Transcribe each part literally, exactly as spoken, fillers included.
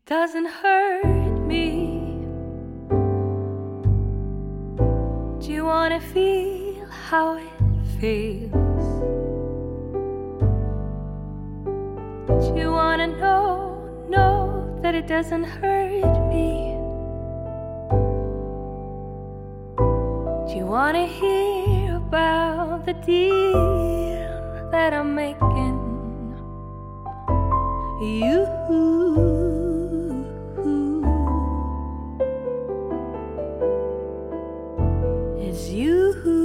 doesn't hurt me. Do you wanna feel how it feels? Do you wanna know, know that it doesn't hurt me? Do you wanna hear about the deal that I'm making? You, it's you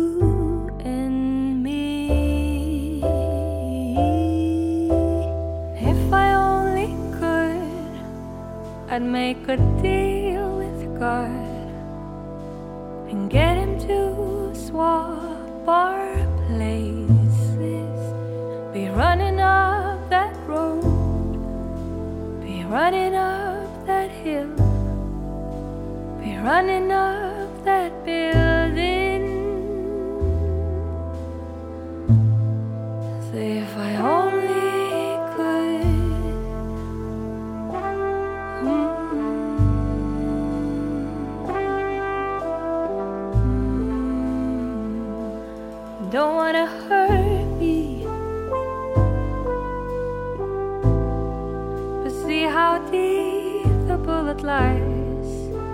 and me. If I only could, I'd make a deal with God and get him to swap our places. Be running up that road, be running up that hill, be running up that building. Say if I only could. Mm-hmm. Don't wanna hurt me, but see how deep the bullet lies.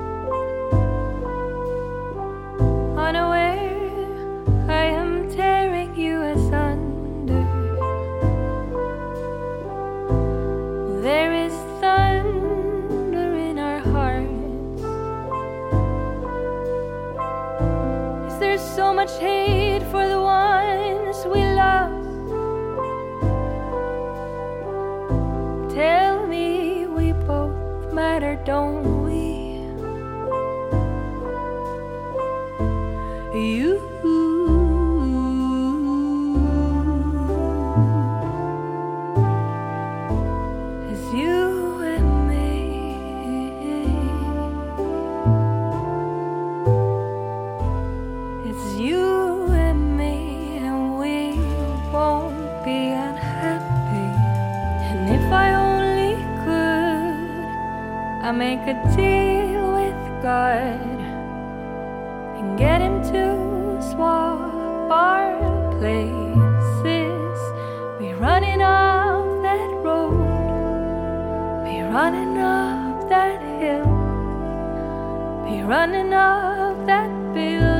Unaware, I am tearing you asunder. There is thunder in our hearts. Is there so much hate for the ones we love? Tell me we both matter, don't we? You, it's you and me. It's you and me, and we won't be unhappy. And if I only could, I'd make a deal with God and get him to swap our places. Be running up that road, be running up that hill, be running up that bill.